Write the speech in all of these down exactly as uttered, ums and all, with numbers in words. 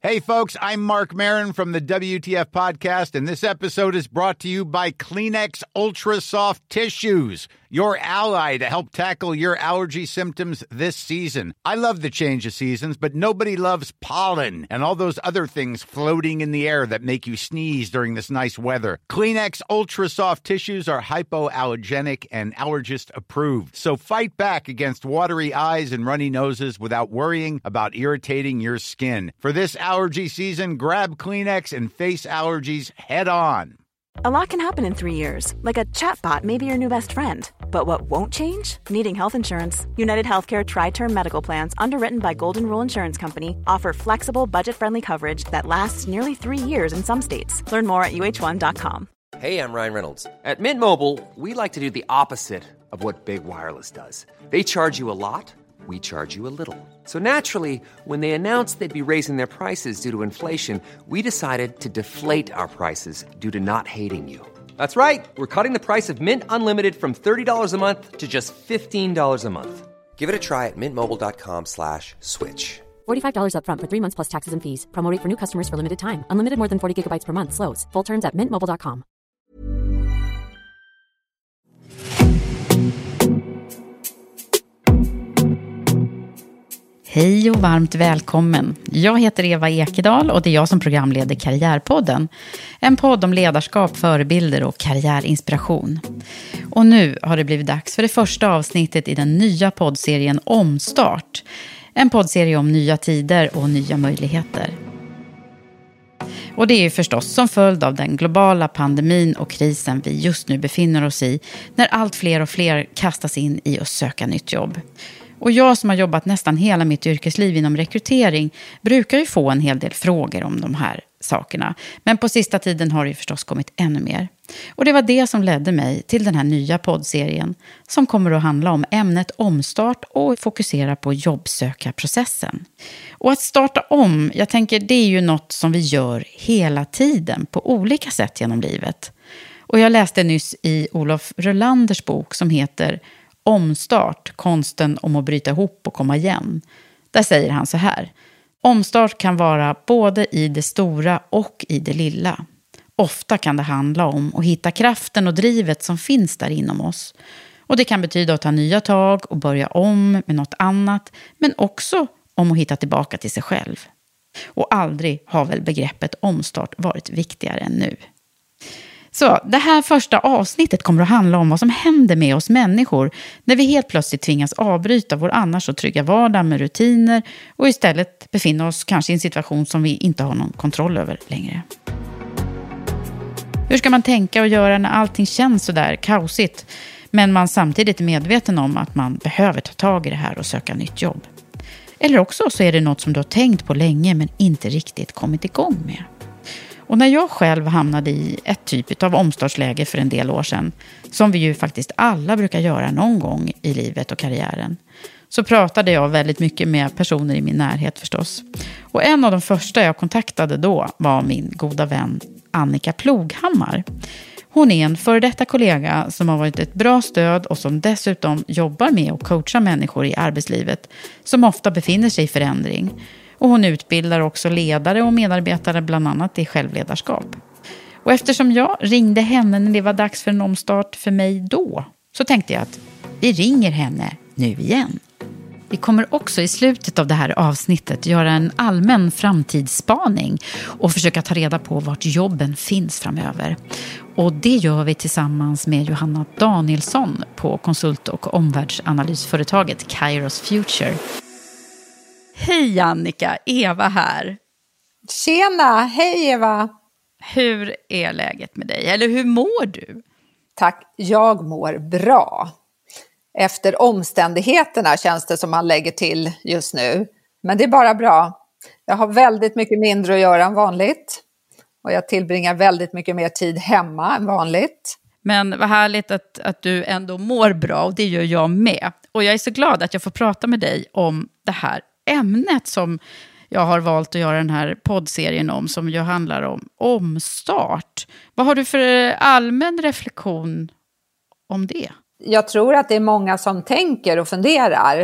Hey folks, I'm Mark Maron from the W T F podcast, and this episode is brought to you by Kleenex Ultra Soft Tissues, your ally to help tackle your allergy symptoms this season. I love the change of seasons, but nobody loves pollen and all those other things floating in the air that make you sneeze during this nice weather. Kleenex Ultra Soft Tissues are hypoallergenic and allergist approved, so fight back against watery eyes and runny noses without worrying about irritating your skin. For this allergy season, grab Kleenex and face allergies head on. A lot can happen in three years, like a chatbot may be your new best friend. But what won't change? Needing health insurance. United Healthcare Tri-Term Medical Plans, underwritten by Golden Rule Insurance Company, offer flexible, budget-friendly coverage that lasts nearly three years in some states. Learn more at U H one dot com. Hey, I'm Ryan Reynolds. At Mint Mobile, we like to do the opposite of what Big Wireless does. They charge you a lot. We charge you a little. So naturally, when they announced they'd be raising their prices due to inflation, we decided to deflate our prices due to not hating you. That's right. We're cutting the price of Mint Unlimited from thirty dollars a month to just fifteen dollars a month. Give it a try at mintmobile.com slash switch. forty-five dollars up front for three months plus taxes and fees. Promo rate for new customers for limited time. Unlimited more than forty gigabytes per month. Slows full terms at mint mobile dot com. Hej och varmt välkommen. Jag heter Eva Ekedal och det är jag som programleder Karriärpodden. En podd om ledarskap, förebilder och karriärinspiration. Och nu har det blivit dags för det första avsnittet i den nya poddserien Omstart. En poddserie om nya tider och nya möjligheter. Och det är ju förstås som följd av den globala pandemin och krisen vi just nu befinner oss i, när allt fler och fler kastas in i att söka nytt jobb. Och jag som har jobbat nästan hela mitt yrkesliv inom rekrytering brukar ju få en hel del frågor om de här sakerna. Men på sista tiden har det ju förstås kommit ännu mer. Och det var det som ledde mig till den här nya poddserien som kommer att handla om ämnet omstart och fokusera på jobbsökarprocessen. Och att starta om, jag tänker det är ju något som vi gör hela tiden på olika sätt genom livet. Och jag läste nyss i Olof Rölanders bok som heter Omstart, konsten om att bryta ihop och komma igen. Där säger han så här: omstart kan vara både i det stora och i det lilla. Ofta kan det handla om att hitta kraften och drivet som finns där inom oss. Och det kan betyda att ta nya tag och börja om med något annat, men också om att hitta tillbaka till sig själv. Och aldrig har väl begreppet omstart varit viktigare än nu. Så det här första avsnittet kommer att handla om vad som händer med oss människor när vi helt plötsligt tvingas avbryta vår annars så trygga vardag med rutiner och istället befinner oss kanske i en situation som vi inte har någon kontroll över längre. Hur ska man tänka och göra när allting känns så där kaosigt men man samtidigt är medveten om att man behöver ta tag i det här och söka nytt jobb? Eller också så är det något som du har tänkt på länge men inte riktigt kommit igång med. Och när jag själv hamnade i ett typ av omstartsläge för en del år sedan, som vi ju faktiskt alla brukar göra någon gång i livet och karriären, så pratade jag väldigt mycket med personer i min närhet förstås. Och en av de första jag kontaktade då var min goda vän Annika Ploghammar. Hon är en före detta kollega som har varit ett bra stöd och som dessutom jobbar med att coacha människor i arbetslivet som ofta befinner sig i förändring. Och hon utbildar också ledare och medarbetare bland annat i självledarskap. Och eftersom jag ringde henne när det var dags för en omstart för mig då, så tänkte jag att vi ringer henne nu igen. Vi kommer också i slutet av det här avsnittet göra en allmän framtidsspaning och försöka ta reda på vart jobben finns framöver. Och det gör vi tillsammans med Johanna Danielsson på konsult- och omvärldsanalysföretaget Kairos Future. Hej Annika, Eva här. Tjena, hej Eva. Hur är läget med dig? Eller hur mår du? Tack, jag mår bra. Efter omständigheterna känns det som man lägger till just nu. Men det är bara bra. Jag har väldigt mycket mindre att göra än vanligt. Och jag tillbringar väldigt mycket mer tid hemma än vanligt. Men vad härligt att, att du ändå mår bra, och det gör jag med. Och jag är så glad att jag får prata med dig om det här ämnet som jag har valt att göra den här poddserien om, som ju handlar om omstart. Vad har du för allmän reflektion om det? Jag tror att det är många som tänker och funderar.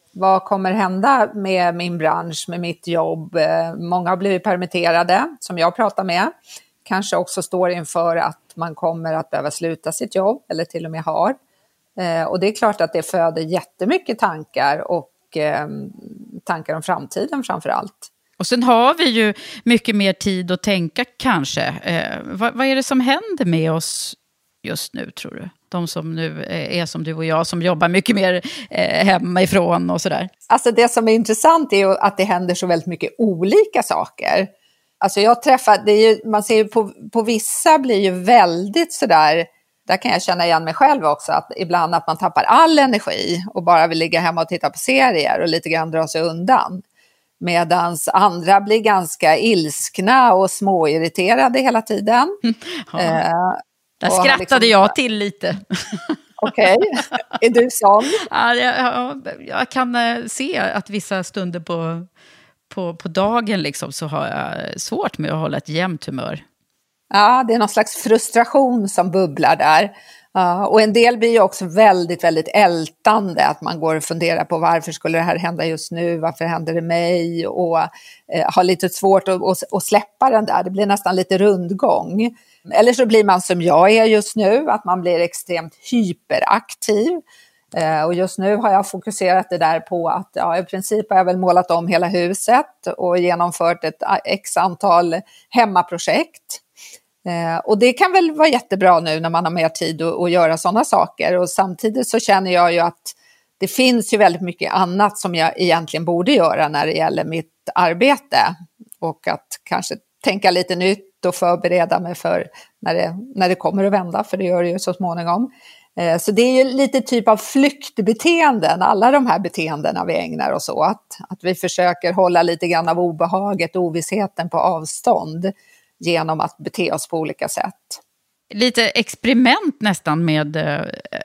Vad kommer hända med min bransch, med mitt jobb? Många har blivit permitterade, som jag pratar med. Kanske också står inför att man kommer att behöva sluta sitt jobb, eller till och med har. Och det är klart att det föder jättemycket tankar och tankar om framtiden framför allt. Och sen har vi ju mycket mer tid att tänka kanske. Eh, vad, vad är det som händer med oss just nu, tror du? De som nu är som du och jag, som jobbar mycket mer eh, hemifrån och sådär. Alltså det som är intressant är ju att det händer så väldigt mycket olika saker. Alltså jag träffar, det är ju, man ser ju på, på vissa blir ju väldigt sådär, där kan jag känna igen mig själv också, att ibland att man tappar all energi och bara vill ligga hemma och titta på serier och lite grann dra sig undan. Medans andra blir ganska ilskna och småirriterade hela tiden. Ja. Eh, Där skrattade liksom... jag till lite. Okej, okay. Är du sån? Ja, jag, jag kan se att vissa stunder på, på, på dagen liksom, så har jag svårt med att hålla ett jämnt humör. Ja, det är någon slags frustration som bubblar där. Uh, och en del blir ju också väldigt, väldigt ältande. Att man går och funderar på varför skulle det här hända just nu? Varför händer det mig? Och uh, har lite svårt att, att, att släppa den där. Det blir nästan lite rundgång. Eller så blir man som jag är just nu. Att man blir extremt hyperaktiv. Uh, och just nu har jag fokuserat det där på att ja, i princip har jag väl målat om hela huset. Och genomfört ett x antal hemmaprojekt. Eh, och det kan väl vara jättebra nu när man har mer tid att, att göra sådana saker. Och samtidigt så känner jag ju att det finns ju väldigt mycket annat som jag egentligen borde göra när det gäller mitt arbete. Och att kanske tänka lite nytt och förbereda mig för när det, när det kommer att vända, för det gör det ju så småningom. Eh, så det är ju lite typ av flyktbeteenden, alla de här beteendena vi ägnar oss åt. Att vi försöker hålla lite grann av obehaget och ovissheten på avstånd genom att bete oss på olika sätt. Lite experiment nästan med äh,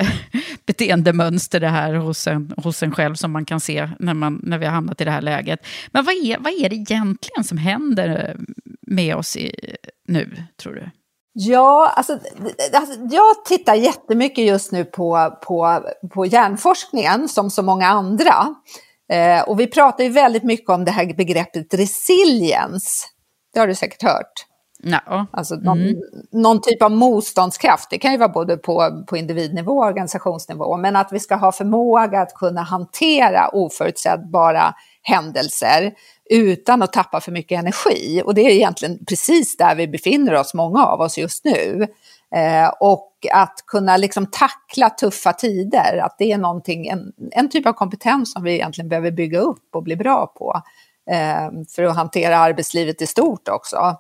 beteendemönster det här hos en, hos en själv som man kan se när, man, när vi har hamnat i det här läget. Men vad är, vad är det egentligen som händer med oss i, nu, tror du? Ja, alltså, alltså jag tittar jättemycket just nu på, på, på hjärnforskningen som så många andra. Eh, och vi pratar ju väldigt mycket om det här begreppet resiliens. Det har du säkert hört. No. Alltså någon, mm. någon typ av motståndskraft. Det kan ju vara både på, på individnivå och organisationsnivå. Men att vi ska ha förmåga att kunna hantera oförutsägbara händelser utan att tappa för mycket energi. Och det är egentligen precis där vi befinner oss, många av oss just nu. Eh, och att kunna liksom tackla tuffa tider. Att det är någonting, en, en typ av kompetens som vi egentligen behöver bygga upp och bli bra på. Eh, för att hantera arbetslivet i stort också.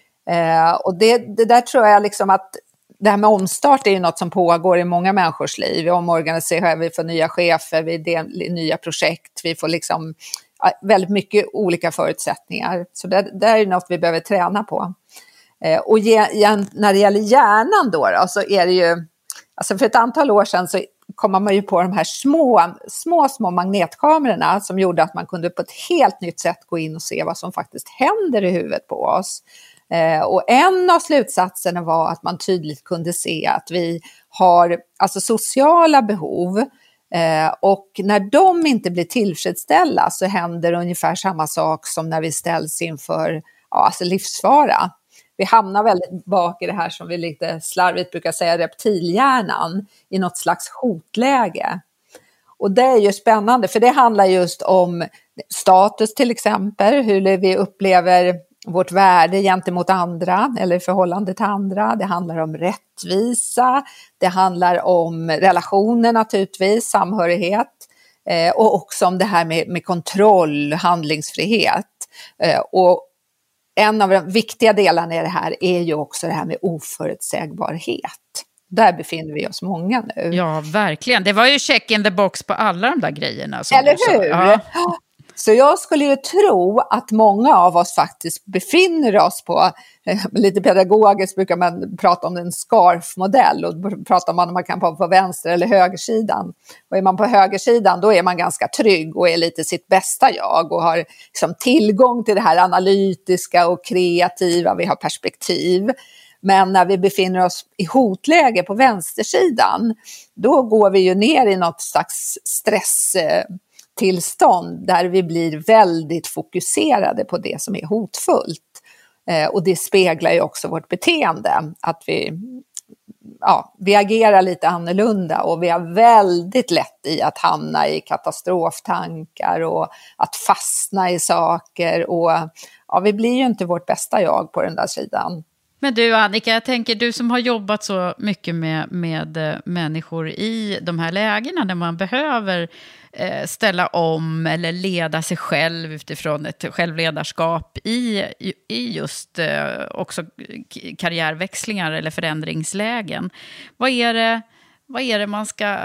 Eh, och det, det där tror jag liksom att det här med omstart är ju något som pågår i många människors liv. Vi omorganiserar, vi får nya chefer, vi delar nya projekt, vi får liksom ja, väldigt mycket olika förutsättningar. Så det, det är ju något vi behöver träna på. Eh, och ge, igen, när det gäller hjärnan då, då så är det ju, alltså för ett antal år sedan så kom man ju på de här små, små, små magnetkamerorna som gjorde att man kunde på ett helt nytt sätt gå in och se vad som faktiskt händer i huvudet på oss. Eh, och en av slutsatserna var att man tydligt kunde se att vi har alltså sociala behov eh, och när de inte blir tillfredsställda så händer ungefär samma sak som när vi ställs inför ja, alltså livsfara. Vi hamnar väldigt bak i det här som vi lite slarvigt brukar säga reptilhjärnan i något slags hotläge. Och det är ju spännande för det handlar just om status till exempel, hur vi upplever vårt värde gentemot andra eller i förhållande till andra. Det handlar om rättvisa, det handlar om relationer naturligtvis, samhörighet eh, och också om det här med, med kontroll, handlingsfrihet. Eh, och en av de viktiga delarna i det här är ju också det här med oförutsägbarhet. Där befinner vi oss många nu. Ja, verkligen. Det var ju check in the box på alla de där grejerna. Eller hur? Ja. Så jag skulle ju tro att många av oss faktiskt befinner oss på, eh, lite pedagogiskt brukar man prata om en scarf-modell och pratar man om man kan vara på vänster eller högersidan. Och är man på högersidan då är man ganska trygg och är lite sitt bästa jag och har liksom tillgång till det här analytiska och kreativa, vi har perspektiv. Men när vi befinner oss i hotläge på vänstersidan då går vi ju ner i något slags stress stresstillstånd där vi blir väldigt fokuserade på det som är hotfullt. Eh, och det speglar ju också vårt beteende, att vi, ja, vi agerar lite annorlunda och vi har väldigt lätt i att hamna i katastroftankar och att fastna i saker och ja, vi blir ju inte vårt bästa jag på den där sidan. Men du Annika, jag tänker du som har jobbat så mycket med, med människor i de här lägena där man behöver eh, ställa om eller leda sig själv utifrån ett självledarskap i, i just eh, också karriärväxlingar eller förändringslägen. Vad är det, vad är det man ska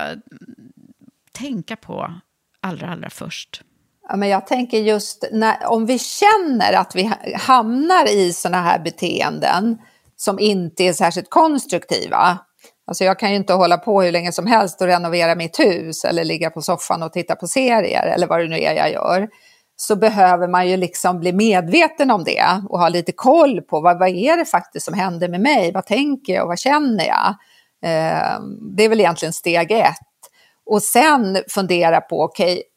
tänka på allra, allra först? Ja, men jag tänker just när, om vi känner att vi hamnar i såna här beteenden som inte är särskilt konstruktiva. Alltså jag kan ju inte hålla på hur länge som helst och renovera mitt hus eller ligga på soffan och titta på serier eller vad det nu är jag gör. Så behöver man ju liksom bli medveten om det och ha lite koll på vad, vad är det faktiskt som händer med mig? Vad tänker jag och vad känner jag? Eh, det är väl egentligen steg ett. Och sen fundera på, okej, okay,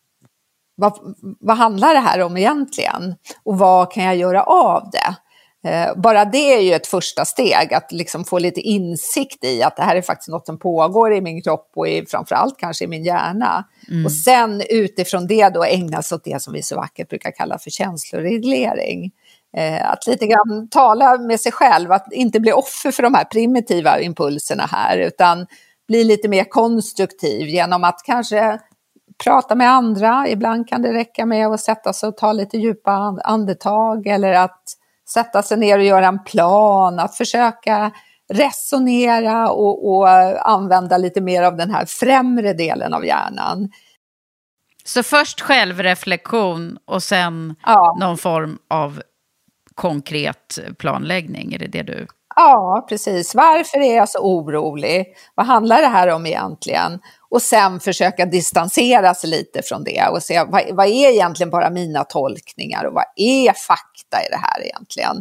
Vad, vad handlar det här om egentligen? Och vad kan jag göra av det? Eh, bara det är ju ett första steg. Att liksom få lite insikt i att det här är faktiskt något som pågår i min kropp och i, framförallt kanske i min hjärna. Mm. Och sen utifrån det då ägna sig åt det som vi så vackert brukar kalla för känsloreglering. Eh, att lite grann tala med sig själv. Att inte bli offer för de här primitiva impulserna här. Utan bli lite mer konstruktiv genom att kanske prata med andra. Ibland kan det räcka med att sätta sig och ta lite djupa andetag eller att sätta sig ner och göra en plan, att försöka resonera och, och använda lite mer av den här främre delen av hjärnan. Så först självreflektion och sen ja. någon form av konkret planläggning, är det det du... Ja, precis. Varför är jag så orolig? Vad handlar det här om egentligen? Och sen försöka distansera sig lite från det och se vad, vad är egentligen bara mina tolkningar och vad är fakta i det här egentligen?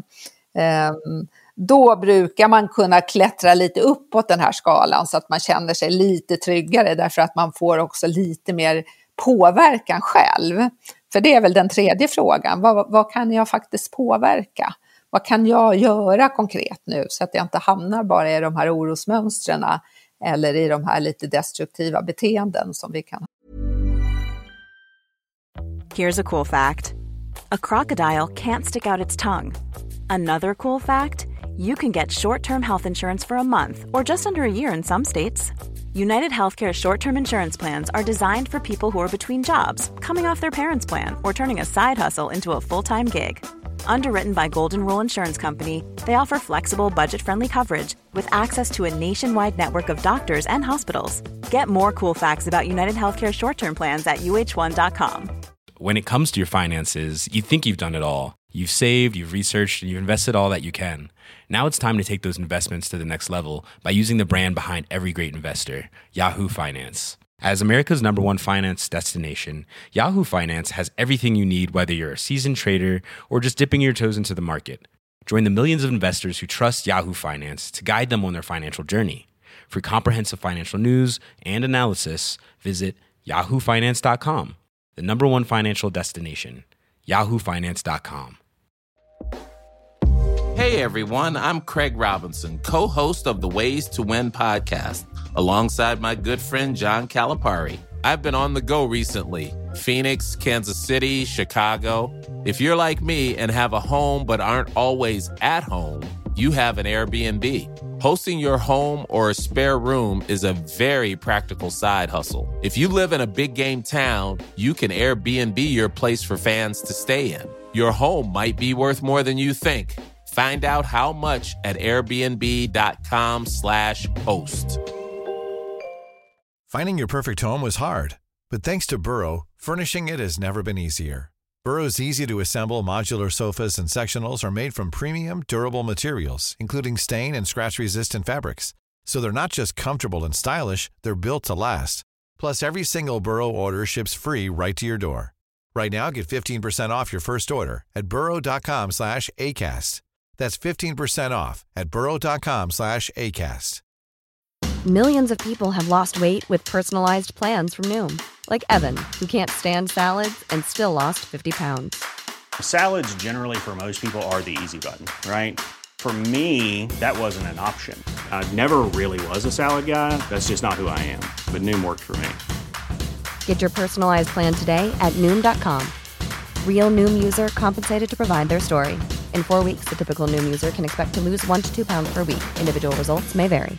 Um, då brukar man kunna klättra lite uppåt den här skalan så att man känner sig lite tryggare därför att man får också lite mer påverkan själv. För det är väl den tredje frågan. Vad, vad kan jag faktiskt påverka? Vad kan jag göra konkret nu så att jag inte hamnar bara i de här orosmönstren eller i de här lite destruktiva beteenden som vi kan ha. Here's a cool fact. A crocodile can't stick out its tongue. Another cool fact, you can get short-term health insurance for a month or just under a year in some states. United Healthcare short-term insurance plans are designed for people who are between jobs, coming off their parents' plan, or turning a side hustle into a full-time gig. Underwritten by Golden Rule Insurance Company, they offer flexible, budget-friendly coverage with access to a nationwide network of doctors and hospitals. Get more cool facts about United Healthcare short-term plans at U H one dot com. When it comes to your finances, you think you've done it all. You've saved, you've researched, and you've invested all that you can. Now it's time to take those investments to the next level by using the brand behind every great investor, Yahoo Finance. As America's number one finance destination, Yahoo Finance has everything you need, whether you're a seasoned trader or just dipping your toes into the market. Join the millions of investors who trust Yahoo Finance to guide them on their financial journey. For comprehensive financial news and analysis, visit yahoo finance dot com, the number one financial destination, yahoo finance dot com. Hey everyone, I'm Craig Robinson, co-host of the Ways to Win podcast, alongside my good friend John Calipari. I've been on the go recently. Phoenix, Kansas City, Chicago. If you're like me and have a home but aren't always at home, you have an Airbnb. Hosting your home or a spare room is a very practical side hustle. If you live in a big game town, you can Airbnb your place for fans to stay in. Your home might be worth more than you think. Find out how much at airbnb.com slash host. Finding your perfect home was hard, but thanks to Burrow, furnishing it has never been easier. Burrow's easy-to-assemble modular sofas and sectionals are made from premium, durable materials, including stain and scratch-resistant fabrics. So they're not just comfortable and stylish, they're built to last. Plus, every single Burrow order ships free right to your door. Right now, get fifteen percent off your first order at burrow.com slash ACAST. That's fifteen percent off at burrow.com slash ACAST. Millions of people have lost weight with personalized plans from Noom. Like Evan, who can't stand salads and still lost fifty pounds. Salads generally for most people are the easy button, right? For me, that wasn't an option. I never really was a salad guy. That's just not who I am. But Noom worked for me. Get your personalized plan today at Noom dot com. Real Noom user compensated to provide their story. In four weeks, the typical Noom user can expect to lose one to two pounds per week. Individual results may vary.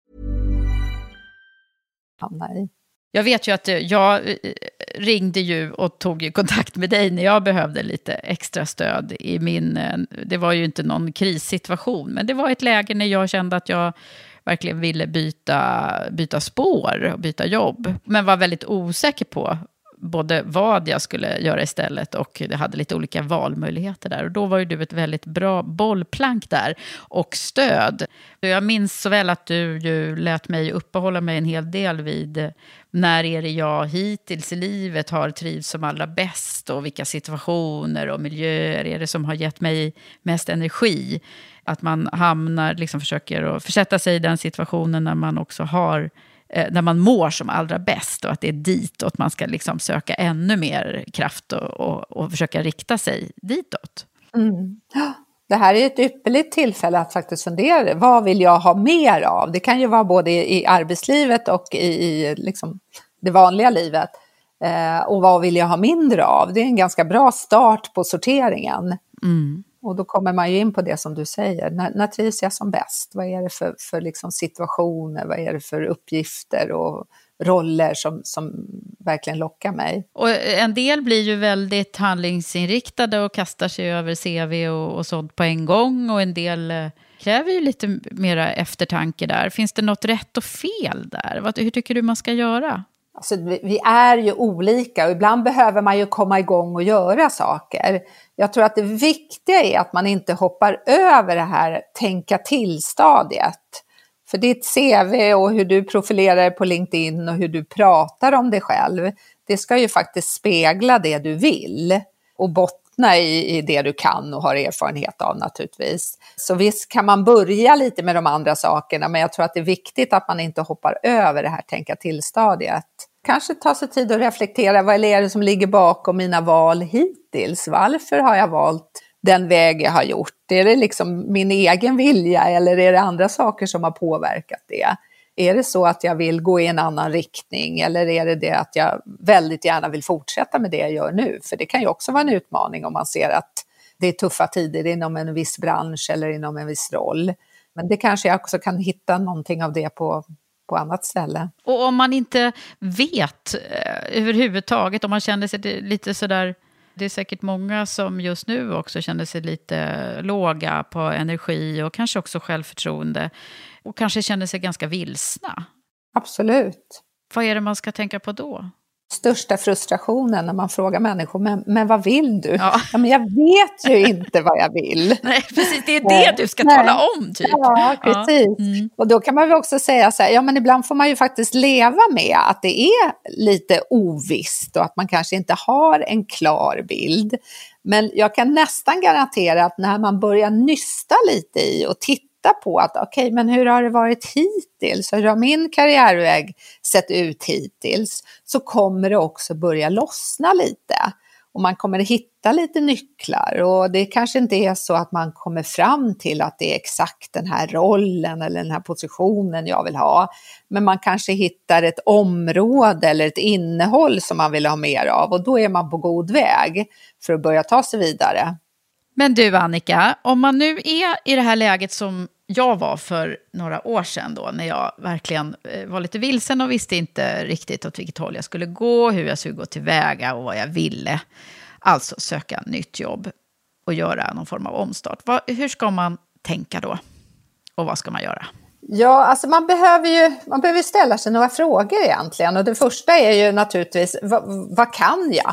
Jag vet ju att jag ringde ju och tog ju kontakt med dig när jag behövde lite extra stöd i min, det var ju inte någon krissituation, men det var ett läge när jag kände att jag verkligen ville byta, byta spår och byta jobb, men var väldigt osäker på både vad jag skulle göra istället och det hade lite olika valmöjligheter där. Och då var ju du ett väldigt bra bollplank där och stöd. Jag minns så väl att du ju lät mig uppehålla mig en hel del vid när är det jag hittills i livet har trivts som allra bäst och vilka situationer och miljöer är det som har gett mig mest energi. Att man hamnar, liksom försöker att försätta sig i den situationen när man också har när man mår som allra bäst och att det är ditåt man ska liksom söka ännu mer kraft och, och, och försöka rikta sig ditåt. Mm. Det här är ett ypperligt tillfälle att faktiskt fundera. Vad vill jag ha mer av? Det kan ju vara både i, i arbetslivet och i, i liksom det vanliga livet. Eh, och vad vill jag ha mindre av? Det är en ganska bra start på sorteringen. Mm. Och då kommer man ju in på det som du säger. När, när trivs jag som bäst? Vad är det för, för liksom situationer? Vad är det för uppgifter och roller som, som verkligen lockar mig? Och en del blir ju väldigt handlingsinriktade och kastar sig över C V och, och sånt på en gång. Och en del kräver ju lite mera eftertanke där. Finns det något rätt och fel där? Vad, hur tycker du man ska göra? Alltså, vi, vi är ju olika och ibland behöver man ju komma igång och göra saker. Jag tror att det viktiga är att man inte hoppar över det här tänka till-stadiet. För ditt C V och hur du profilerar dig på LinkedIn och hur du pratar om dig själv, det ska ju faktiskt spegla det du vill och bottna i, i det du kan och har erfarenhet av naturligtvis. Så visst kan man börja lite med de andra sakerna, men jag tror att det är viktigt att man inte hoppar över det här tänka till-stadiet. Kanske ta sig tid att reflektera, vad är det som ligger bakom mina val hittills? Varför har jag valt den väg jag har gjort? Är det liksom min egen vilja eller är det andra saker som har påverkat det? Är det så att jag vill gå i en annan riktning eller är det det att jag väldigt gärna vill fortsätta med det jag gör nu? För det kan ju också vara en utmaning om man ser att det är tuffa tider inom en viss bransch eller inom en viss roll. Men det kanske jag också kan hitta någonting av det på på annat ställe. Och om man inte vet eh, överhuvudtaget, om man känner sig lite sådär, det är säkert många som just nu också känner sig lite låga på energi och kanske också självförtroende och kanske känner sig ganska vilsna. Absolut. Vad är det man ska tänka på då? Största frustrationen när man frågar människor, men, men vad vill du? Ja. Ja, men jag vet ju inte vad jag vill. Nej, precis, det är det du ska Nej. tala om typ. Ja, precis. Ja. Mm. Och då kan man väl också säga så här, ja men ibland får man ju faktiskt leva med att det är lite ovisst och att man kanske inte har en klar bild. Men jag kan nästan garantera att när man börjar nysta lite i och titta på att okej, okay, men hur har det varit hittills? Hur har min karriärväg sett ut hittills? Så kommer det också börja lossna lite. Och man kommer hitta lite nycklar. Och det kanske inte är så att man kommer fram till att det är exakt den här rollen eller den här positionen jag vill ha. Men man kanske hittar ett område eller ett innehåll som man vill ha mer av. Och då är man på god väg för att börja ta sig vidare. Men du Annika, om man nu är i det här läget som jag var för några år sedan då, när jag verkligen var lite vilsen och visste inte riktigt åt vilket håll jag skulle gå, hur jag skulle gå tillväga och vad jag ville. Alltså söka nytt jobb och göra någon form av omstart. Vad, hur ska man tänka då? Och vad ska man göra? Ja, alltså man behöver ju man behöver ställa sig några frågor egentligen. Och det första är ju naturligtvis, vad, vad kan jag?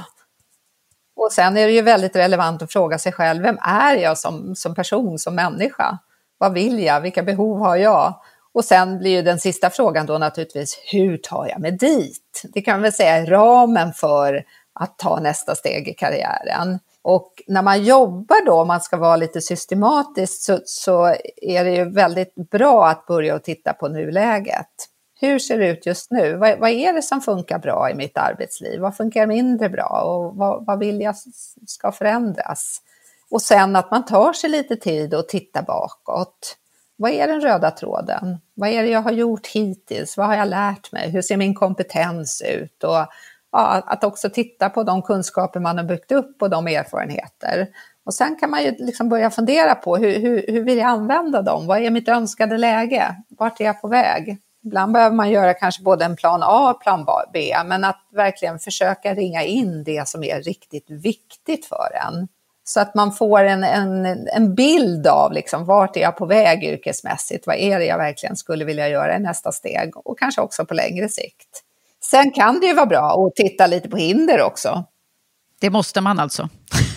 Och sen är det ju väldigt relevant att fråga sig själv, vem är jag som, som person, som människa? Vad vill jag? Vilka behov har jag? Och sen blir ju den sista frågan då naturligtvis, hur tar jag mig dit? Det kan man väl säga är ramen för att ta nästa steg i karriären. Och när man jobbar då, om man ska vara lite systematisk, så, så är det ju väldigt bra att börja och titta på nuläget. Hur ser det ut just nu? Vad, vad är det som funkar bra i mitt arbetsliv? Vad funkar mindre bra? Och vad, vad vill jag ska förändras? Och sen att man tar sig lite tid och tittar bakåt. Vad är den röda tråden? Vad är det jag har gjort hittills? Vad har jag lärt mig? Hur ser min kompetens ut? Och ja, att också titta på de kunskaper man har byggt upp och de erfarenheter. Och sen kan man ju liksom börja fundera på hur, hur, hur vill jag använda dem? Vad är mitt önskade läge? Vart är jag på väg? Ibland behöver man göra kanske både en plan A och plan B, men att verkligen försöka ringa in det som är riktigt viktigt för en. Så att man får en, en, en bild av liksom, vart är jag på väg yrkesmässigt? Vad är det jag verkligen skulle vilja göra i nästa steg? Och kanske också på längre sikt. Sen kan det ju vara bra att titta lite på hinder också. Det måste man alltså.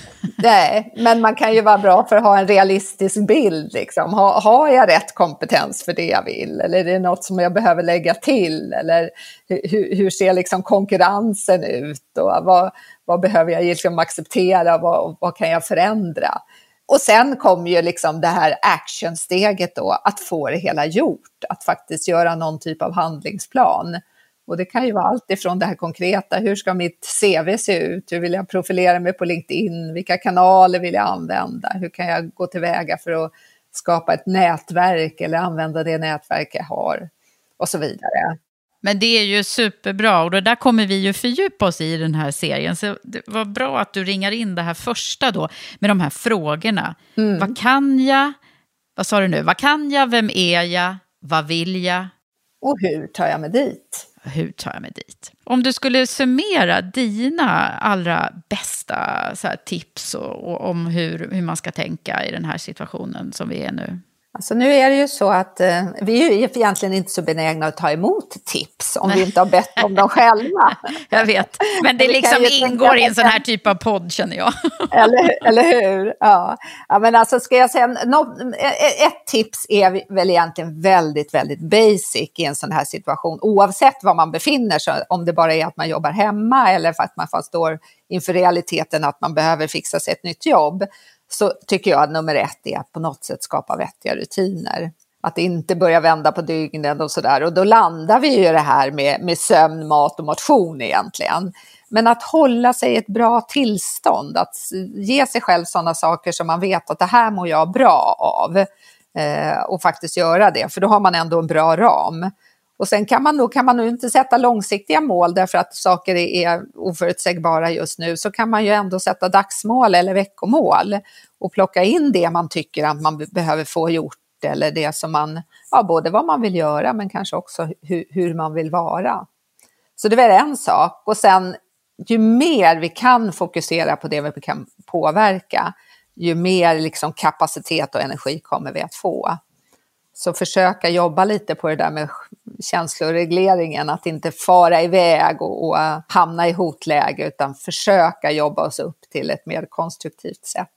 Nej, men man kan ju vara bra för att ha en realistisk bild. Liksom. Ha, har jag rätt kompetens för det jag vill? Eller är det något som jag behöver lägga till? Eller hur, hur ser liksom konkurrensen ut? Och vad, vad behöver jag liksom acceptera? Vad, vad kan jag förändra? Och sen kommer ju liksom det här actionsteget då, att få det hela gjort. Att faktiskt göra någon typ av handlingsplan. Och det kan ju vara allt ifrån det här konkreta, hur ska mitt C V se ut, hur vill jag profilera mig på LinkedIn, vilka kanaler vill jag använda, hur kan jag gå tillväga för att skapa ett nätverk eller använda det nätverk jag har och så vidare. Men det är ju superbra och det där kommer vi ju fördjupa oss i den här serien. Så det var bra att du ringar in det här första då med de här frågorna. Mm. Vad kan jag? Vad sa du nu? Vad kan jag? Vem är jag? Vad vill jag? Och hur tar jag mig dit? Hur tar jag mig dit? Om du skulle summera dina allra bästa så här, tips och, och om hur, hur man ska tänka i den här situationen som vi är nu. Alltså nu är det ju så att eh, vi är ju egentligen inte så benägna att ta emot tips om Nej. vi inte har bett om dem själva. Jag vet, men det liksom ingår i en sån här typ av podd känner jag. eller, eller hur? Ja. Ja, men alltså ska jag säga, no, ett tips är väl egentligen väldigt, väldigt basic i en sån här situation. Oavsett var man befinner sig, om det bara är att man jobbar hemma eller för att man fast står inför realiteten att man behöver fixa sig ett nytt jobb. Så tycker jag att nummer ett är att på något sätt skapa vettiga rutiner. Att inte börja vända på dygnen och sådär. Och då landar vi ju det här med, med sömn, mat och motion egentligen. Men att hålla sig i ett bra tillstånd. Att ge sig själv sådana saker som man vet att det här mår jag bra av. Eh, och faktiskt göra det. För då har man ändå en bra ram. Och sen kan man nog, kan man nog inte sätta långsiktiga mål därför att saker är oförutsägbara just nu, så kan man ju ändå sätta dagsmål eller veckomål och plocka in det man tycker att man behöver få gjort eller det som man, ja både vad man vill göra men kanske också hur, hur man vill vara. Så det är väl en sak. Och sen ju mer vi kan fokusera på det vi kan påverka, ju mer liksom kapacitet och energi kommer vi att få. Så försöka jobba lite på det där med känsloregleringen, att inte fara iväg och, och hamna i hotläge utan försöka jobba oss upp till ett mer konstruktivt sätt.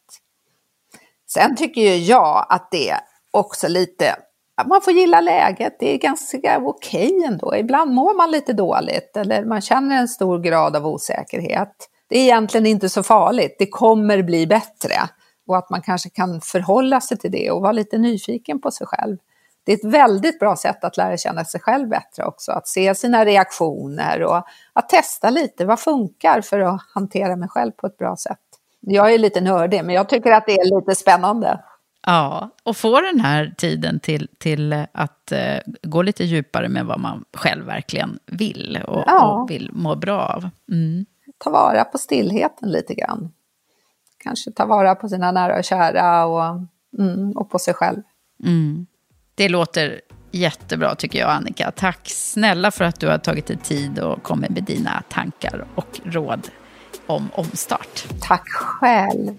Sen tycker ju jag att det också lite, att man får gilla läget, det är ganska okej ändå. Ibland mår man lite dåligt eller man känner en stor grad av osäkerhet. Det är egentligen inte så farligt, det kommer bli bättre. Och att man kanske kan förhålla sig till det och vara lite nyfiken på sig själv. Det är ett väldigt bra sätt att lära känna sig själv bättre också. Att se sina reaktioner och att testa lite. Vad funkar för att hantera mig själv på ett bra sätt? Jag är lite nördig men jag tycker att det är lite spännande. Ja, och få den här tiden till, till att uh, gå lite djupare med vad man själv verkligen vill och, ja. och vill må bra av. Mm. Ta vara på stillheten lite grann. Kanske ta vara på sina nära och kära och, mm, och på sig själv. Mm. Det låter jättebra tycker jag, Annika. Tack snälla för att du har tagit dig tid och kommit med dina tankar och råd om omstart. Tack själv.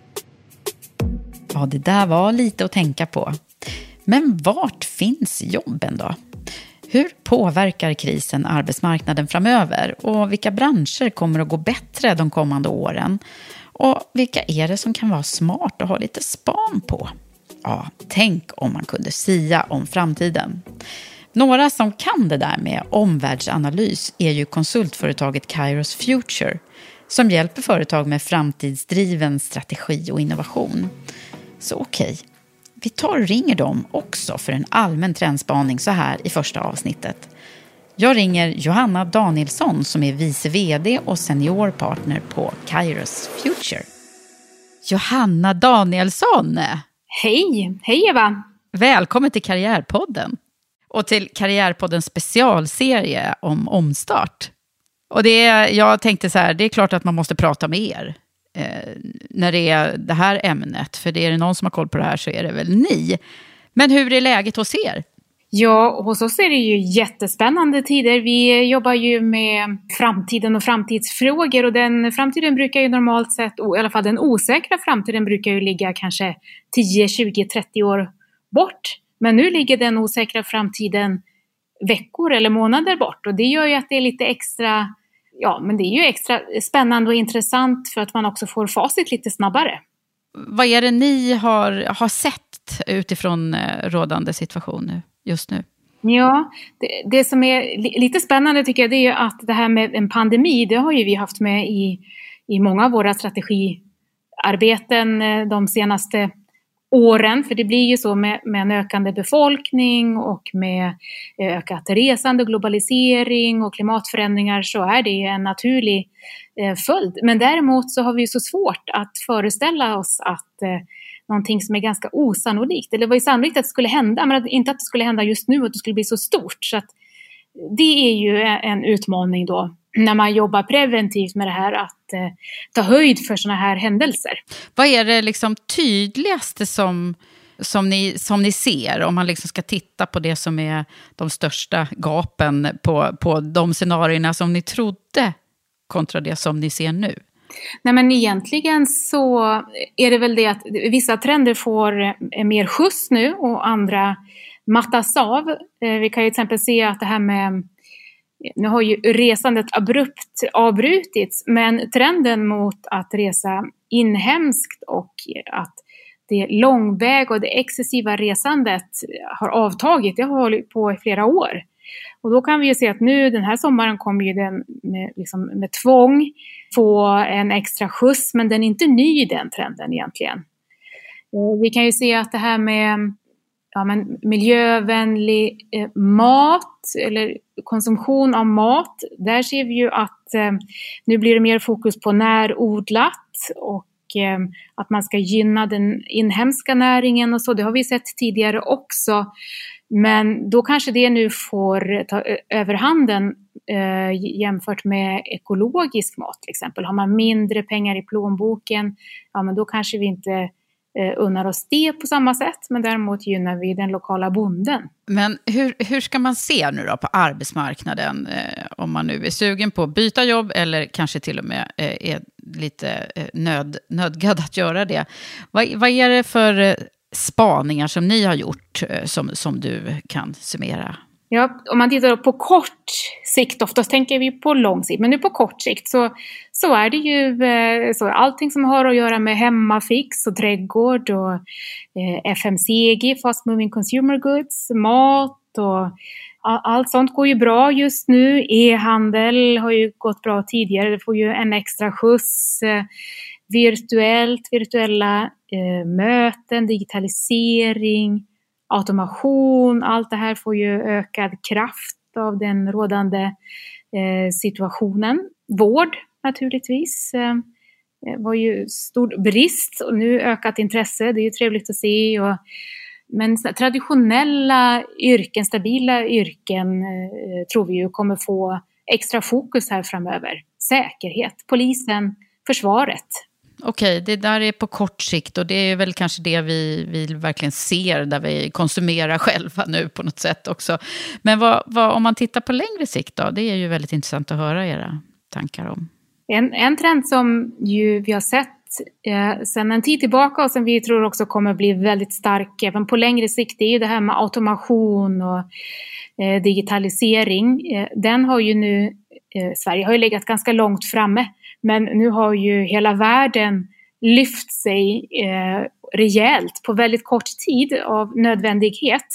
Ja, det där var lite att tänka på. Men vart finns jobben då? Hur påverkar krisen arbetsmarknaden framöver? Och vilka branscher kommer att gå bättre de kommande åren? Och vilka är det som kan vara smart att ha lite span på? Ja, tänk om man kunde sia om framtiden. Några som kan det där med omvärldsanalys är ju konsultföretaget Kairos Future som hjälper företag med framtidsdriven strategi och innovation. Så okej, Vi tar och ringer dem också för en allmän trendspaning så här i första avsnittet. Jag ringer Johanna Danielsson som är vice vd och seniorpartner på Kairos Future. Johanna Danielsson! Hej! Hej Eva! Välkommen till Karriärpodden. Och till Karriärpoddens specialserie om omstart. Och det är, jag tänkte så här, det är klart att man måste prata med er eh, när det är det här ämnet. För det är det någon som har koll på det här så är det väl ni. Men hur är läget hos er? Ja, hos oss är det ju jättespännande tider. Vi jobbar ju med framtiden och framtidsfrågor. Och den framtiden brukar ju normalt sett, i alla fall den osäkra framtiden brukar ju ligga kanske tio, tjugo, trettio år bort. Men nu ligger den osäkra framtiden veckor eller månader bort. Och det gör ju att det är lite extra, ja men det är ju extra spännande och intressant för att man också får facit lite snabbare. Vad är det ni har, har sett utifrån rådande situation nu, just nu? Ja, det, det som är li, lite spännande tycker jag det är ju att det här med en pandemi, det har ju vi haft med i, i många av våra strategiarbeten de senaste åren, för det blir ju så med, med en ökande befolkning och med ökat resande, globalisering och klimatförändringar så är det en naturlig eh, följd. Men däremot så har vi så svårt att föreställa oss att eh, någonting som är ganska osannolikt, eller det var ju sannolikt att det skulle hända, men inte att det skulle hända just nu och att det skulle bli så stort. Så att det är ju en utmaning då när man jobbar preventivt med det här att eh, ta höjd för såna här händelser. Vad är det liksom tydligaste som, som, ni, som ni ser om man liksom ska titta på det som är de största gapen på, på de scenarierna som ni trodde kontra det som ni ser nu? Nej, men egentligen så är det väl det att vissa trender får mer skjuts nu och andra mattas av. Eh, vi kan ju till exempel se att det här med nu har ju resandet abrupt avbrutits, men trenden mot att resa inhemskt och att det långväg och det excessiva resandet har avtagit, det har hållit på i flera år. Och då kan vi ju se att nu den här sommaren kommer ju den med, liksom med tvång få en extra skjuts, men den är inte ny den trenden egentligen. Vi kan ju se att det här med ja, men miljövänlig eh, mat eller konsumtion av mat, där ser vi ju att eh, nu blir det mer fokus på närodlat och eh, att man ska gynna den inhemska näringen och så. Det har vi sett tidigare också, men då kanske det nu får ta överhanden eh, jämfört med ekologisk mat till exempel. Har man mindre pengar i plånboken, ja men då kanske vi inte unnar oss det på samma sätt, men däremot gynnar vi den lokala bonden. Men hur, hur ska man se nu då på arbetsmarknaden eh, om man nu är sugen på att byta jobb eller kanske till och med eh, är lite eh, nöd, nödgad att göra det? Vad, vad är det för eh, spaningar som ni har gjort eh, som, som du kan summera? Ja, om man tittar på kort sikt, oftast tänker vi på lång sikt, men nu på kort sikt så, så är det ju eh, så, allting som har att göra med hemmafix och trädgård och eh, F M C G, fast moving consumer goods, mat och all, allt sånt går ju bra just nu. E-handel har ju gått bra tidigare, det får ju en extra skjuts. Eh, virtuellt, virtuella eh, möten, digitalisering, automation, allt det här får ju ökad kraft av den rådande eh, situationen. Vård naturligtvis eh, var ju stor brist och nu ökat intresse, det är ju trevligt att se. Och, men traditionella yrken, stabila yrken eh, tror vi ju kommer få extra fokus här framöver. Säkerhet, polisen, försvaret. Okej, det där är på kort sikt och det är väl kanske det vi, vi verkligen ser där vi konsumerar själva nu på något sätt också. Men vad, vad, om man tittar på längre sikt då, det är ju väldigt intressant att höra era tankar om. En, en trend som ju vi har sett eh, sedan en tid tillbaka och som vi tror också kommer bli väldigt stark även på längre sikt, det är ju det här med automation och eh, digitalisering. Eh, den har ju nu, eh, Sverige har ju legat ganska långt framme. Men nu har ju hela världen lyft sig eh, rejält på väldigt kort tid av nödvändighet.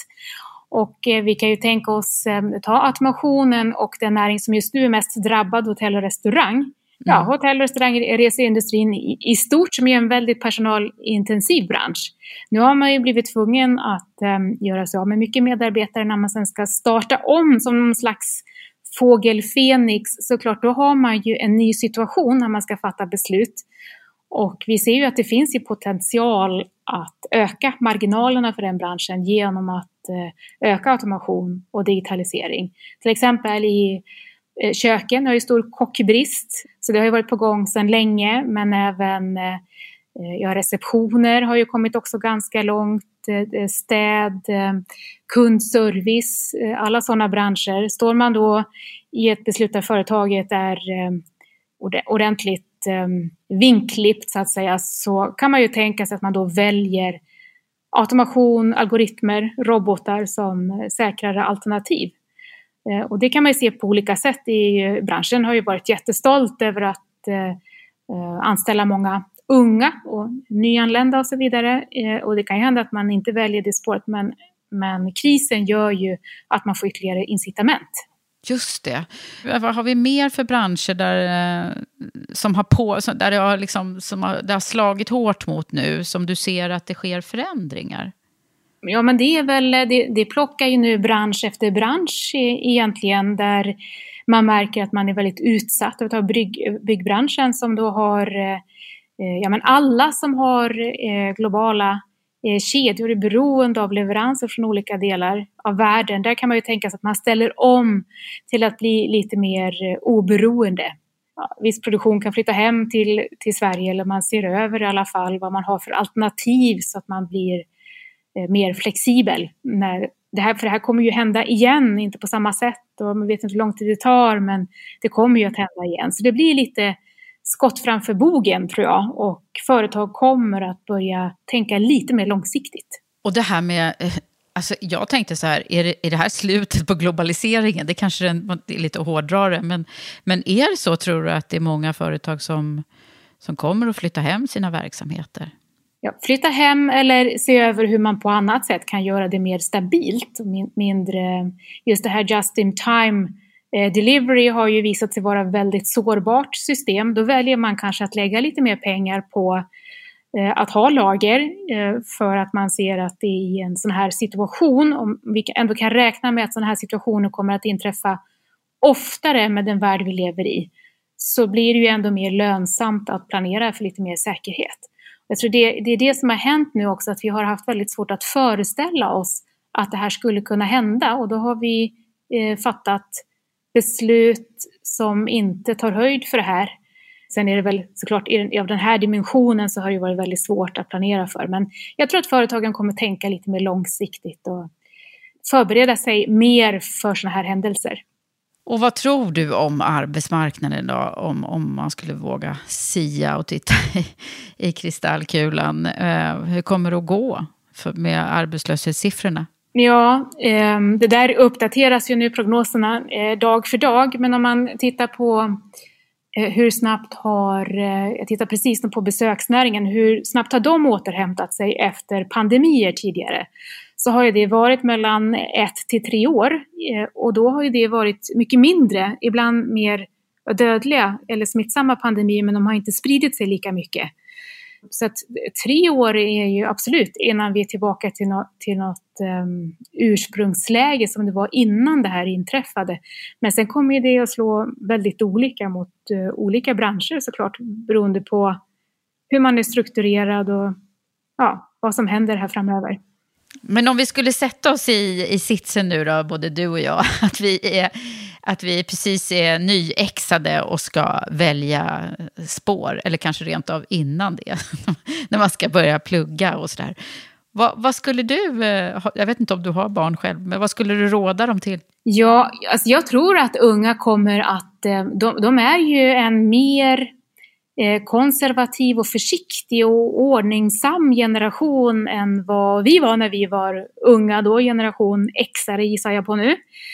Och eh, vi kan ju tänka oss eh, ta automationen och den näring som just nu är mest drabbad, hotell och restaurang. ja, hotell, restaurang, reseindustrin i, i stort, som är en väldigt personalintensiv bransch. Nu har man ju blivit tvungen att um, göra så med mycket medarbetare när man sen ska starta om som någon slags fågel Fenix. Såklart, då har man ju en ny situation när man ska fatta beslut. Och vi ser ju att det finns ju potential att öka marginalerna för den branschen genom att uh, öka automation och digitalisering. Till exempel i köken har ju stor kockbrist, så det har ju varit på gång sedan länge, men även eh, ja, receptioner har ju kommit också ganska långt, eh, städ, eh, kundservice, eh, alla sådana branscher. Står man då i ett beslut där företaget är eh, ordentligt eh, vinklippt så att säga, så kan man ju tänka sig att man då väljer automation, algoritmer, robotar som säkrare alternativ. Och det kan man ju se på olika sätt. I branschen har ju varit jättestolt över att eh, anställa många unga och nyanlända och så vidare. Eh, och det kan ju hända att man inte väljer det spåret, men, men krisen gör ju att man får ytterligare incitament. Just det. Vad har vi mer för branscher där, som har på, där det har, liksom, som har, det har slagit hårt mot nu, som du ser att det sker förändringar? Ja, men det är väl, det, det plockar ju nu bransch efter bransch egentligen, där man märker att man är väldigt utsatt. Och tar bygg, byggbranschen som då har, eh, ja men alla som har eh, globala eh, kedjor är beroende av leveranser från olika delar av världen. Där kan man ju tänka sig att man ställer om till att bli lite mer eh, oberoende. Ja, viss produktion kan flytta hem till, till Sverige, eller man ser över i alla fall vad man har för alternativ så att man blir mer flexibel. När det här, för det här kommer ju hända igen, inte på samma sätt, och man vet inte hur lång tid det tar, men det kommer ju att hända igen. Så det blir lite skott framför bogen, tror jag, och företag kommer att börja tänka lite mer långsiktigt. Och det här med, alltså jag tänkte så här, är det, är det här slutet på globaliseringen? Det kanske är lite hårdrare, men, men är det så, tror du, att det är många företag som, som kommer att flytta hem sina verksamheter? Ja, flytta hem eller se över hur man på annat sätt kan göra det mer stabilt och mindre. Just det här just in time eh, delivery har ju visat sig vara ett väldigt sårbart system. Då väljer man kanske att lägga lite mer pengar på eh, att ha lager eh, för att man ser att det är en sån här situation, om vi ändå kan räkna med att sådana här situationer kommer att inträffa oftare med den värld vi lever i, så blir det ju ändå mer lönsamt att planera för lite mer säkerhet. Jag tror det, det är det som har hänt nu också, att vi har haft väldigt svårt att föreställa oss att det här skulle kunna hända, och då har vi eh, fattat beslut som inte tar höjd för det här. Sen är det väl såklart, av den här dimensionen så har det varit väldigt svårt att planera för, men jag tror att företagen kommer tänka lite mer långsiktigt och förbereda sig mer för såna här händelser. Och vad tror du om arbetsmarknaden då, om, om man skulle våga sia och titta i, i kristallkulan? Eh, hur kommer det att gå för, med arbetslöshetssiffrorna? Ja, eh, det där uppdateras ju nu, prognoserna eh, dag för dag. Men om man tittar på eh, hur snabbt har, eh, jag tittar precis på besöksnäringen, hur snabbt har de återhämtat sig efter pandemier tidigare? Så har ju det varit mellan ett till tre år, och då har ju det varit mycket mindre, ibland mer dödliga eller smittsamma pandemier, men de har inte spridit sig lika mycket. Så att tre år är ju absolut innan vi är tillbaka till något, till något um, ursprungsläge som det var innan det här inträffade. Men sen kommer ju det att slå väldigt olika mot uh, olika branscher såklart, beroende på hur man är strukturerad och ja, vad som händer här framöver. Men om vi skulle sätta oss i, i sitsen nu då, både du och jag, att vi, är, att vi precis är nyexade och ska välja spår, eller kanske rent av innan det, när man ska börja plugga och sådär. Vad, vad skulle du, jag vet inte om du har barn själv, men vad skulle du råda dem till? Ja, alltså jag tror att unga kommer att, de, de är ju en mer konservativ och försiktig och ordningsam generation än vad vi var när vi var unga då, generation X-are gissar jag på nu.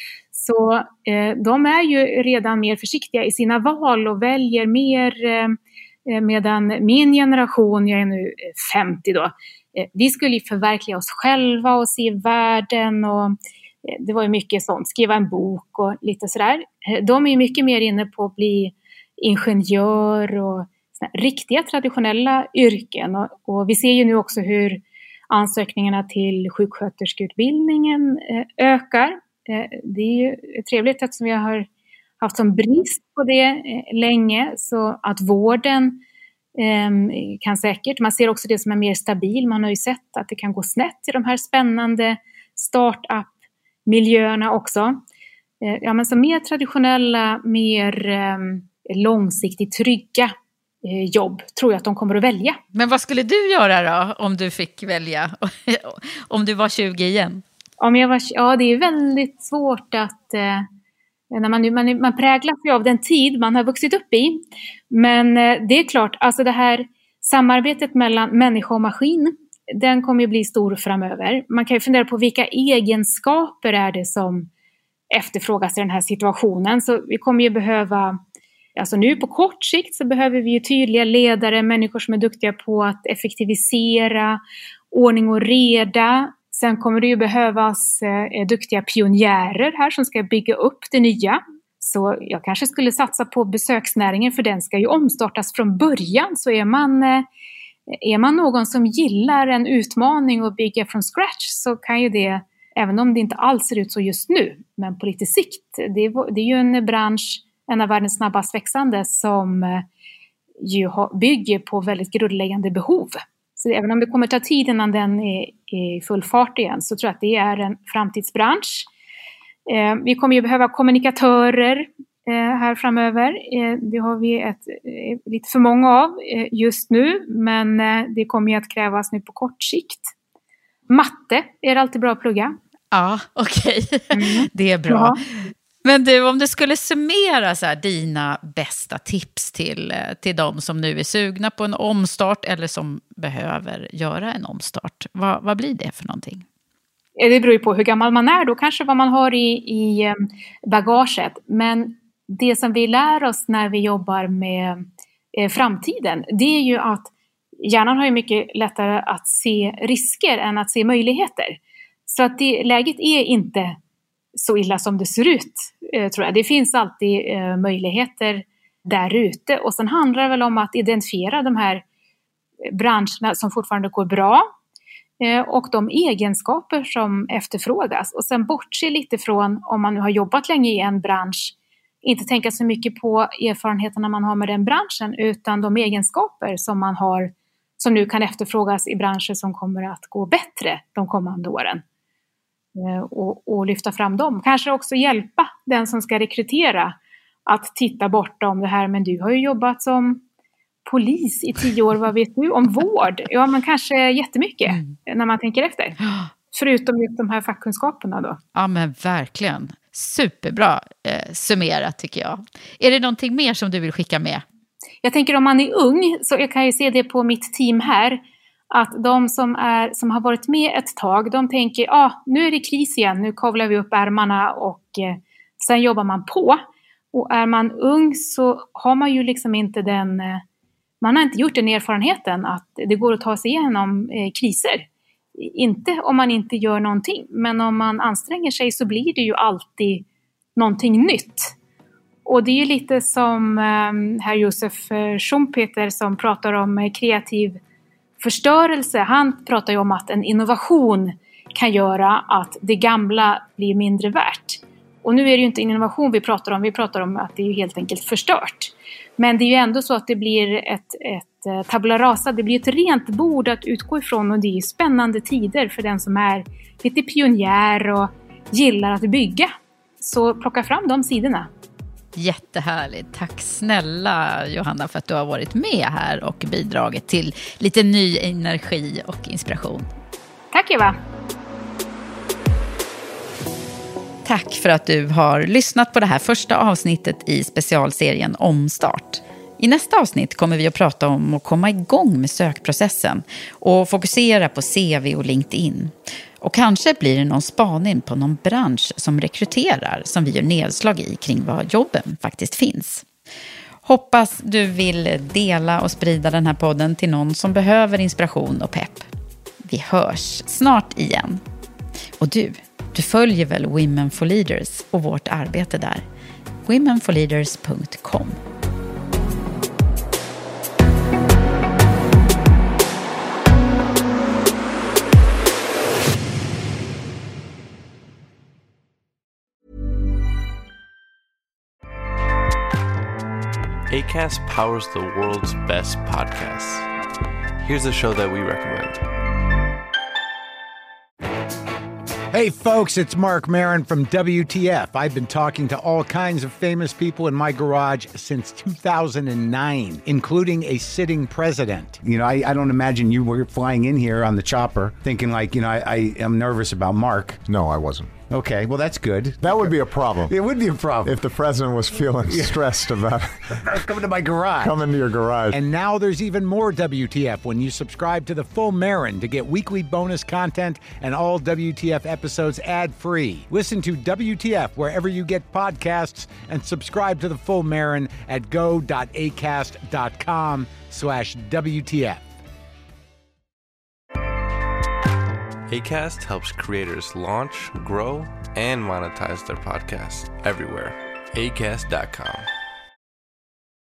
Så eh, de är ju redan mer försiktiga i sina val och väljer mer, eh, medan min generation, jag är nu femtio då, eh, vi skulle ju förverkliga oss själva och se världen, och eh, det var ju mycket sånt, skriva en bok och lite sådär. Eh, de är ju mycket mer inne på att bli ingenjör och riktiga traditionella yrken. Och, och vi ser ju nu också hur ansökningarna till sjuksköterskeutbildningen eh, ökar. Eh, det är ju trevligt eftersom vi har haft som brist på det eh, länge, så att vården eh, kan säkert, man ser också det som är mer stabil. Man har ju sett att det kan gå snett i de här spännande startup-miljöerna också. Eh, ja, men så mer traditionella, mer eh, långsiktigt trygga jobb tror jag att de kommer att välja. Men vad skulle du göra då om du fick välja? Om du var tjugo igen? Om jag var, ja, det är väldigt svårt att... Eh, när man, man, man präglas ju av den tid man har vuxit upp i. Men eh, det är klart, alltså det här samarbetet mellan människa och maskin, den kommer ju bli stor framöver. Man kan ju fundera på vilka egenskaper är det som efterfrågas i den här situationen. Så vi kommer ju behöva... Alltså nu på kort sikt så behöver vi ju tydliga ledare, människor som är duktiga på att effektivisera, ordning och reda. Sen kommer det ju behövas eh, duktiga pionjärer här som ska bygga upp det nya. Så jag kanske skulle satsa på besöksnäringen, för den ska ju omstartas från början. Så är man, eh, är man någon som gillar en utmaning och bygga från scratch, så kan ju det, även om det inte alls ser ut så just nu, men på lite sikt, det, det är ju en bransch, en av världens snabbast växande, som ju bygger på väldigt grundläggande behov. Så även om det kommer ta tid innan den är i full fart igen, så tror jag att det är en framtidsbransch. Eh, vi kommer ju behöva kommunikatörer eh, här framöver. Eh, det har vi ett, eh, lite för många av eh, just nu, men eh, det kommer ju att krävas nu på kort sikt. Matte är det alltid bra att plugga. Ja, okej. Okay. Mm. Det är bra. Ja. Men du, om du skulle summera så här, dina bästa tips till, till de som nu är sugna på en omstart eller som behöver göra en omstart, vad, vad blir det för någonting? Det beror ju på hur gammal man är då, kanske vad man har i, i bagaget. Men det som vi lär oss när vi jobbar med eh, framtiden, det är ju att hjärnan har ju mycket lättare att se risker än att se möjligheter. Så att det, läget är inte så illa som det ser ut, eh, tror jag. Det finns alltid eh, möjligheter där ute. Och sen handlar det väl om att identifiera de här branscherna som fortfarande går bra eh, och de egenskaper som efterfrågas. Och sen bortse lite från, om man nu har jobbat länge i en bransch, inte tänka så mycket på erfarenheterna man har med den branschen, utan de egenskaper som man har, som nu kan efterfrågas i branscher som kommer att gå bättre de kommande åren. Och, och lyfta fram dem. Kanske också hjälpa den som ska rekrytera att titta bortom det här. Men du har ju jobbat som polis i tio år, vad vet du om vård? Ja, men kanske jättemycket mm. när man tänker efter. Förutom de här fackkunskaperna då. Ja, men verkligen. Superbra eh, summerat tycker jag. Är det någonting mer som du vill skicka med? Jag tänker om man är ung, så jag kan ju se det på mitt team här, att de som, är, som har varit med ett tag, de tänker, ja, ah, nu är det kris igen, nu kavlar vi upp ärmarna och eh, sen jobbar man på. Och är man ung så har man ju liksom inte den, eh, man har inte gjort den erfarenheten att det går att ta sig igenom eh, kriser. Inte om man inte gör någonting, men om man anstränger sig så blir det ju alltid någonting nytt. Och det är ju lite som eh, herr Josef Schumpeter som pratar om eh, kreativ förstörelse. Han pratar ju om att en innovation kan göra att det gamla blir mindre värt. Och nu är det ju inte innovation vi pratar om, vi pratar om att det är ju helt enkelt förstört. Men det är ju ändå så att det blir ett, ett tabula rasa, det blir ett rent bord att utgå ifrån, och det är ju spännande tider för den som är lite pionjär och gillar att bygga. Så plocka fram de sidorna. Jättehärligt. Tack snälla Johanna för att du har varit med här och bidragit till lite ny energi och inspiration. Tack Eva. Tack för att du har lyssnat på det här första avsnittet i specialserien Omstart. I nästa avsnitt kommer vi att prata om att komma igång med sökprocessen och fokusera på C V och LinkedIn. Och kanske blir det någon spaning på någon bransch som rekryterar som vi gör nedslag i kring var jobben faktiskt finns. Hoppas du vill dela och sprida den här podden till någon som behöver inspiration och pepp. Vi hörs snart igen. Och du, du följer väl Women for Leaders och vårt arbete där. women for leaders punkt com. Acast powers the world's best podcasts. Here's a show that we recommend. Hey folks, it's Mark Maron from W T F. I've been talking to all kinds of famous people in my garage since two thousand nine, including a sitting president. You know, I, I don't imagine you were flying in here on the chopper thinking like, you know, I, I am nervous about Mark. No, I wasn't. Okay, well, that's good. That would be a problem. It would be a problem. If the president was feeling stressed about coming to my garage. Coming to your garage. And now there's even more W T F when you subscribe to the Full Marin to get weekly bonus content and all W T F episodes ad-free. Listen to W T F wherever you get podcasts and subscribe to the Full Marin at go.acast.com slash WTF. Acast helps creators launch, grow, and monetize their podcasts everywhere. Acast dot com.